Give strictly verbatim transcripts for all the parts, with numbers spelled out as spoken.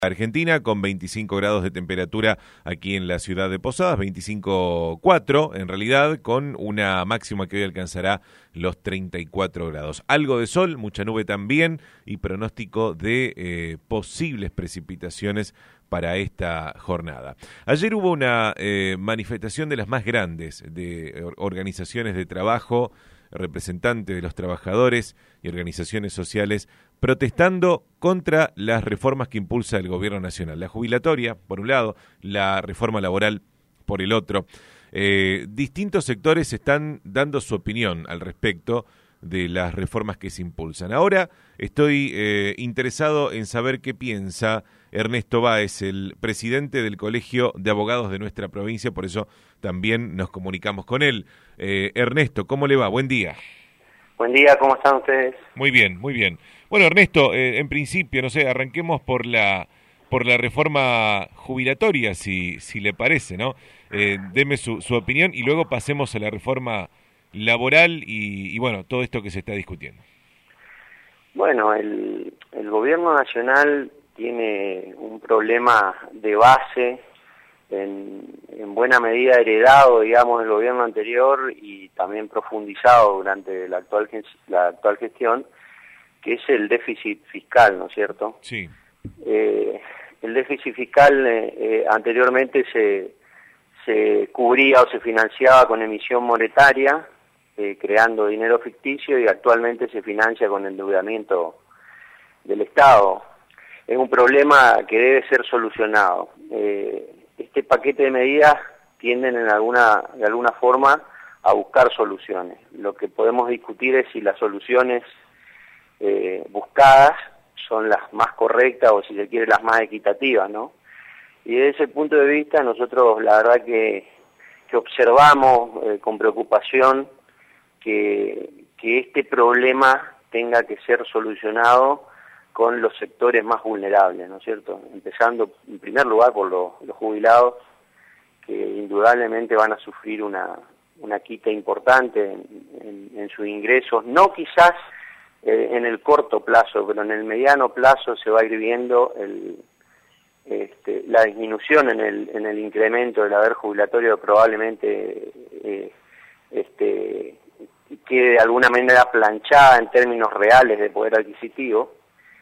Argentina con veinticinco grados de temperatura aquí en la ciudad de Posadas, veinticinco punto cuatro en realidad, con una máxima que hoy alcanzará los treinta y cuatro grados. Algo de sol, mucha nube también y pronóstico de eh, posibles precipitaciones para esta jornada. Ayer hubo una eh, manifestación de las más grandes de organizaciones de trabajo, representantes de los trabajadores y organizaciones sociales protestando contra las reformas que impulsa el gobierno nacional. La jubilatoria, por un lado, la reforma laboral, por el otro. Eh, distintos sectores están dando su opinión al respecto de las reformas que se impulsan. Ahora estoy eh, interesado en saber qué piensa Ernesto Báez, el presidente del Colegio de Abogados de nuestra provincia, por eso también nos comunicamos con él. Eh, Ernesto, ¿cómo le va? Buen día. Buen día, ¿cómo están ustedes? Muy bien, muy bien. Bueno, Ernesto, eh, en principio, no sé, arranquemos por la por la reforma jubilatoria, si si le parece, ¿no? Eh, deme su, su opinión y luego pasemos a la reforma laboral y, y, bueno, todo esto que se está discutiendo. Bueno, el, el gobierno nacional tiene un problema de base, en, en buena medida heredado, digamos, del gobierno anterior y también profundizado durante la actual, la actual gestión, que es el déficit fiscal, ¿no es cierto? Sí. Eh, el déficit fiscal eh, eh, anteriormente se, se cubría o se financiaba con emisión monetaria, eh, creando dinero ficticio, y actualmente se financia con endeudamiento del Estado. Es un problema que debe ser solucionado. Eh, este paquete de medidas tienden en alguna, de alguna forma a buscar soluciones. Lo que podemos discutir es si las soluciones eh, buscadas son las más correctas o, si se quiere, las más equitativas, ¿no? Y desde ese punto de vista nosotros la verdad que, que observamos eh, con preocupación que, que este problema tenga que ser solucionado con los sectores más vulnerables, ¿no es cierto? Empezando en primer lugar por los, los jubilados, que indudablemente van a sufrir una, una quita importante en, en, en sus ingresos, no quizás eh, en el corto plazo, pero en el mediano plazo se va a ir viendo el, este, la disminución en el, en el incremento del haber jubilatorio, probablemente eh, este, quede de alguna manera planchada en términos reales de poder adquisitivo.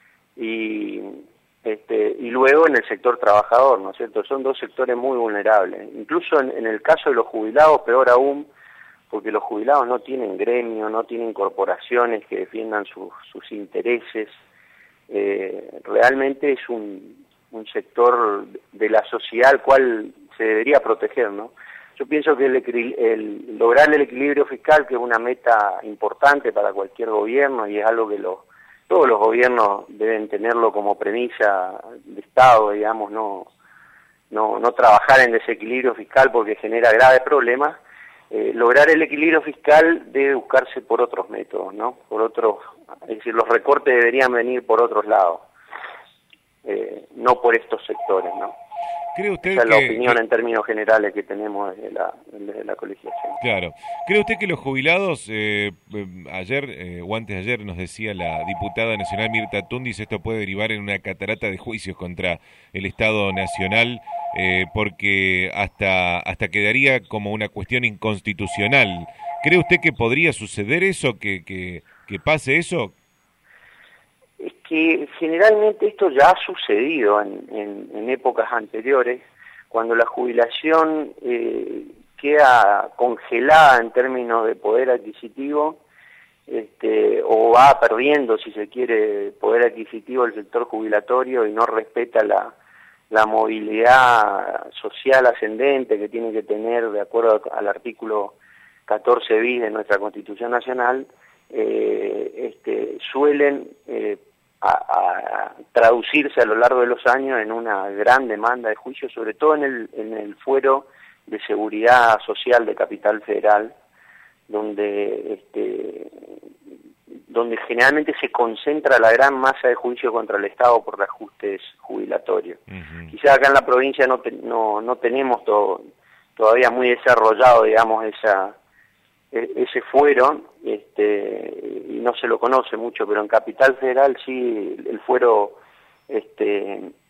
Y, este, y luego en el sector trabajador, ¿no es cierto? Son dos sectores muy vulnerables. Incluso en, en el caso de los jubilados, peor aún, porque los jubilados no tienen gremio, no tienen corporaciones que defiendan sus, sus intereses. Eh, realmente es un, un sector de la sociedad al cual se debería proteger, ¿no? Yo pienso que el, el, lograr el equilibrio fiscal, que es una meta importante para cualquier gobierno y es algo que los todos los gobiernos deben tenerlo como premisa de Estado, digamos, no, no, no trabajar en desequilibrio fiscal porque genera graves problemas. Eh, lograr el equilibrio fiscal debe buscarse por otros métodos, ¿no? Por otros, es decir, los recortes deberían venir por otros lados, eh, no por estos sectores, ¿no? ¿Cree usted Esa es que, la opinión que... en términos generales que tenemos desde la, desde la colegiación. Claro. ¿Cree usted que los jubilados, eh, ayer eh, o antes de ayer nos decía la diputada nacional Mirta Tundis, esto puede derivar en una catarata de juicios contra el Estado Nacional, eh, porque hasta, hasta quedaría como una cuestión inconstitucional? ¿Cree usted que podría suceder eso, que, que, que pase eso? Es que generalmente esto ya ha sucedido en, en, en épocas anteriores, cuando la jubilación eh, queda congelada en términos de poder adquisitivo, este, o va perdiendo, si se quiere, poder adquisitivo el sector jubilatorio y no respeta la, la movilidad social ascendente que tiene que tener de acuerdo al artículo catorce bis de nuestra Constitución Nacional. Eh, este, suelen eh, a, a traducirse a lo largo de los años en una gran demanda de juicios, sobre todo en el, en el fuero de seguridad social de Capital Federal, donde, este, donde generalmente se concentra la gran masa de juicios contra el Estado por reajustes jubilatorios. Uh-huh. Quizás acá en la provincia no, te, no, no tenemos to, todavía muy desarrollado, digamos, esa ese fuero, este, y no se lo conoce mucho, pero en Capital Federal sí el fuero este,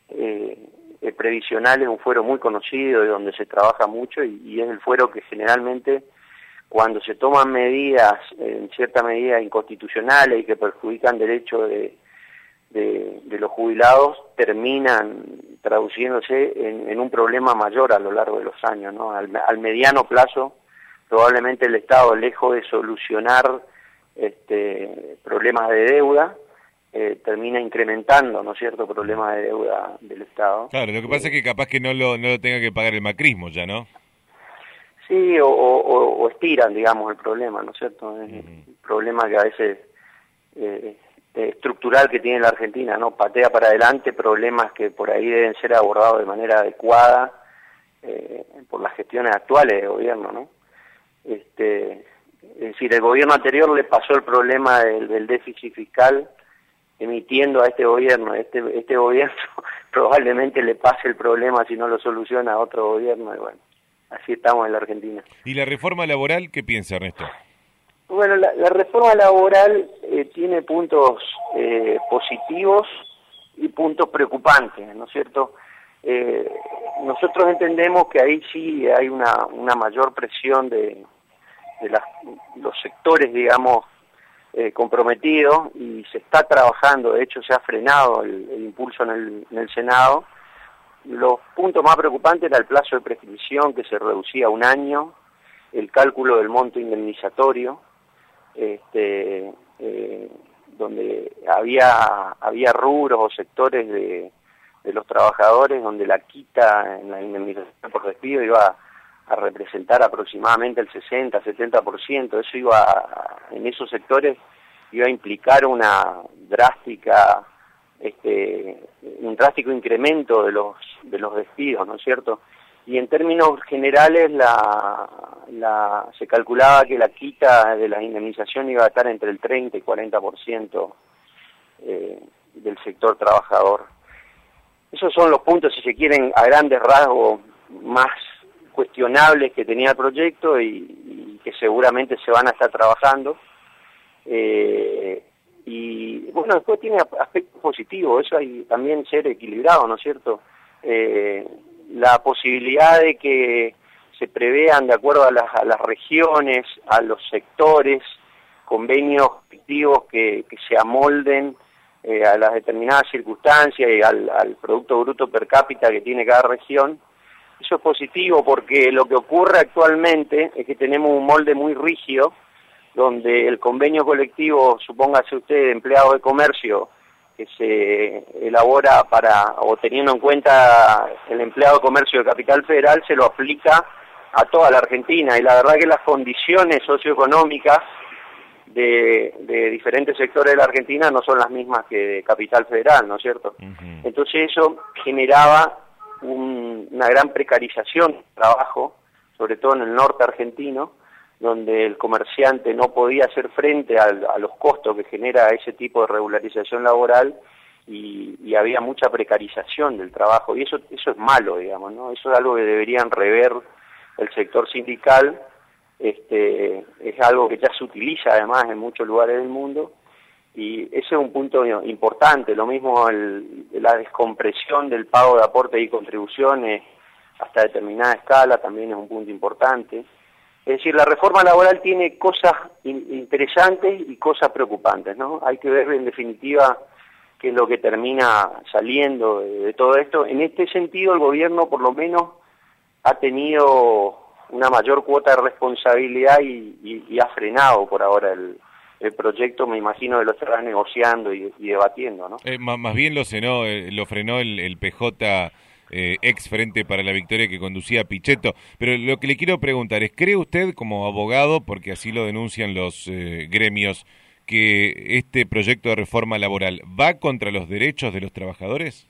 eh, el previsional es un fuero muy conocido y donde se trabaja mucho y, y es el fuero que generalmente cuando se toman medidas, en cierta medida inconstitucionales y que perjudican derechos de, de, de los jubilados, terminan traduciéndose en, en un problema mayor a lo largo de los años, ¿no? Al, al mediano plazo, probablemente el Estado, lejos de solucionar este, problemas de deuda, eh, termina incrementando, ¿no es cierto?, problemas de deuda del Estado. Claro, lo que pasa eh, es que capaz que no lo, no lo tenga que pagar el macrismo ya, ¿no? Sí, o, o, o estiran, digamos, el problema, ¿no es cierto? Es uh-huh. Un problema que a veces eh, estructural que tiene la Argentina, ¿no? Patea para adelante problemas que por ahí deben ser abordados de manera adecuada eh, por las gestiones actuales de gobierno, ¿no? Este, es decir, el gobierno anterior le pasó el problema del, del déficit fiscal emitiendo a este gobierno. Este, este gobierno probablemente le pase el problema si no lo soluciona a otro gobierno y bueno. Así estamos en la Argentina. ¿Y la reforma laboral qué piensa, Ernesto? Bueno, la, la reforma laboral eh, tiene puntos eh, positivos y puntos preocupantes, ¿no es cierto? Eh, nosotros entendemos que ahí sí hay una, una mayor presión de, de las, los sectores, digamos, eh, comprometidos y se está trabajando, de hecho se ha frenado el, el impulso en el, en el Senado. Los puntos más preocupantes era el plazo de prescripción que se reducía a un año, el cálculo del monto indemnizatorio, este, eh, donde había, había rubros o sectores de, de los trabajadores donde la quita en la indemnización por despido iba a, a representar aproximadamente el sesenta, setenta por ciento. Eso iba a, en esos sectores iba a implicar una drástica... Este, un drástico incremento de los de los despidos, ¿no es cierto? Y en términos generales la, la se calculaba que la quita de la indemnización iba a estar entre el treinta y cuarenta por ciento eh, del sector trabajador. Esos son los puntos, si se quieren, a grandes rasgos más cuestionables que tenía el proyecto y, y que seguramente se van a estar trabajando. Eh, Y bueno, después tiene aspectos positivos, eso hay también ser equilibrado, ¿no es cierto? Eh, la posibilidad de que se prevean, de acuerdo a las, a las regiones, a los sectores, convenios colectivos que, que se amolden eh, a las determinadas circunstancias y al, al Producto Bruto Per Cápita que tiene cada región. Eso es positivo porque lo que ocurre actualmente es que tenemos un molde muy rígido donde el convenio colectivo, supóngase usted, empleado de comercio, que se elabora para, o teniendo en cuenta el empleado de comercio de Capital Federal, se lo aplica a toda la Argentina, y la verdad que las condiciones socioeconómicas de, de diferentes sectores de la Argentina no son las mismas que de Capital Federal, ¿no es cierto? Uh-huh. Entonces eso generaba un, una gran precarización del trabajo, sobre todo en el norte argentino, donde el comerciante no podía hacer frente a, a los costos que genera ese tipo de regularización laboral y, y había mucha precarización del trabajo, y eso eso es malo, digamos, ¿no? Eso es algo que deberían rever el sector sindical. Este, es algo que ya se utiliza además en muchos lugares del mundo, y ese es un punto importante. Lo mismo el, la descompresión del pago de aportes y contribuciones hasta determinada escala también es un punto importante. Es decir, la reforma laboral tiene cosas in interesantes y cosas preocupantes, ¿no? Hay que ver en definitiva qué es lo que termina saliendo de, de todo esto. En este sentido, el gobierno por lo menos ha tenido una mayor cuota de responsabilidad y, y, y ha frenado por ahora el, el proyecto. Me imagino que lo estarán negociando y, y debatiendo, ¿no? Eh, más, más bien lo frenó, eh, lo frenó el, el P J... Eh, ex Frente para la Victoria que conducía Pichetto. Pero lo que le quiero preguntar es, ¿cree usted como abogado, porque así lo denuncian los eh, gremios, que este proyecto de reforma laboral va contra los derechos de los trabajadores?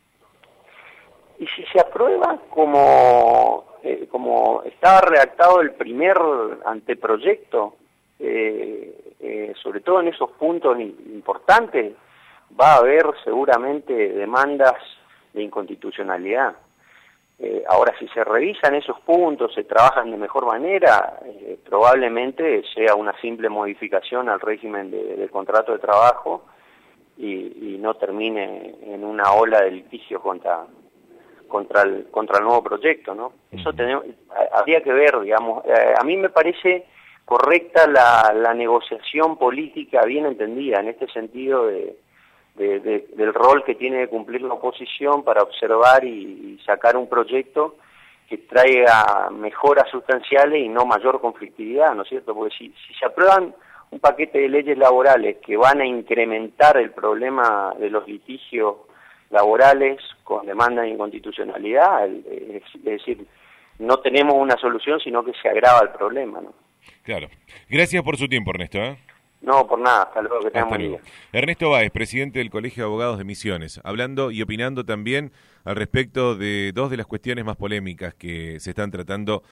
Y si se aprueba como, eh, como estaba redactado el primer anteproyecto, eh, eh, sobre todo en esos puntos importantes, va a haber seguramente demandas de inconstitucionalidad. Eh, ahora, si se revisan esos puntos, se trabajan de mejor manera, eh, probablemente sea una simple modificación al régimen de, del contrato de trabajo y, y no termine en una ola de litigio contra contra el contra el nuevo proyecto, ¿no? Eso tenemos, habría que ver, digamos. Eh, a mí me parece correcta la, la negociación política bien entendida, en este sentido de, de, de, del rol que tiene de cumplir la oposición para observar y, y sacar un proyecto que traiga mejoras sustanciales y no mayor conflictividad, ¿no es cierto? Porque si, si se aprueban un paquete de leyes laborales que van a incrementar el problema de los litigios laborales con demanda de inconstitucionalidad, es, es decir, no tenemos una solución, sino que se agrava el problema, ¿no? Claro. Gracias por su tiempo, Ernesto, ¿eh? No, por nada, hasta luego, que tengan buen día. Ernesto Báez, presidente del Colegio de Abogados de Misiones, hablando y opinando también al respecto de dos de las cuestiones más polémicas que se están tratando